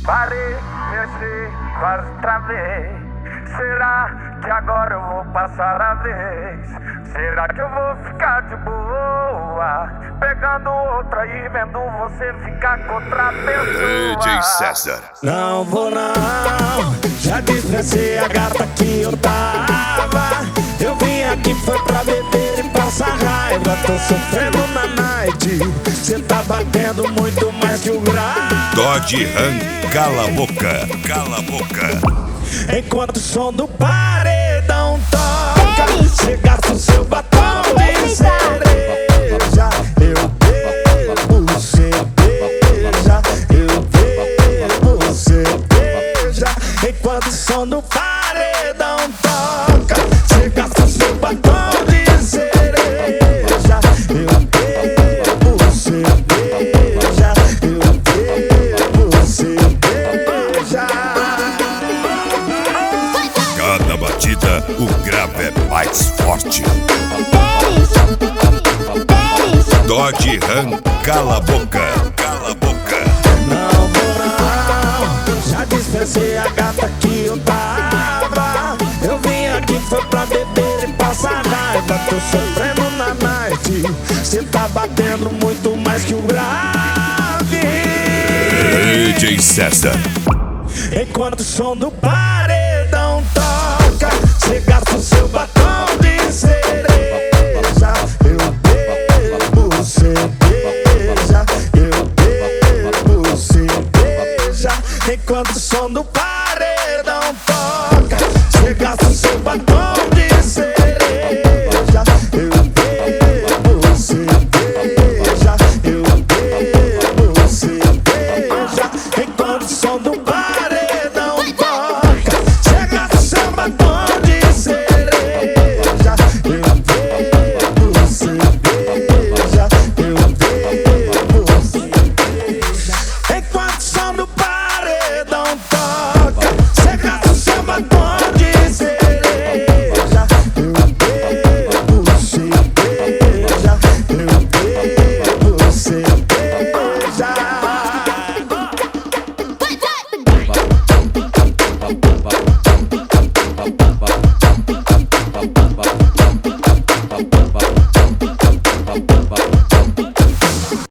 Parei, pensei, quase travei. Será que agora eu vou passar a vez? Será que eu vou ficar de boa? Pegando outra e vendo você ficar com outra pessoa. DJ César. Não vou não, já dispensei a gata que eu tava. Eu vim aqui foi pra beber e passar raiva. Tô sofrendo na night, cê tá batendo muito mais que o grave. Dodge Ram, cala a boca, cala a boca. Enquanto o som do paredão toca, cê gasta o seu batom de cereja. Eu bebo cerveja, eu bebo cerveja. Enquanto o som do paredão toca, cê gasta o seu batom de cereja. Eu bebo cerveja, eu bebo cerveja. Cada batida, o grave é mais forte. Dodge Ram, cala a boca, cala a boca. Não vou não, já dispensei a gata que eu tava. Eu vim aqui foi pra beber e passar raiva. Tô sofrendo na night, cê tá batendo muito mais que o grave. DJ César. Enquanto o som do paredão toca, cê gasta o seu batom de cereja. Eu bebo cerveja, eu bebo cerveja. Enquanto o som do paredão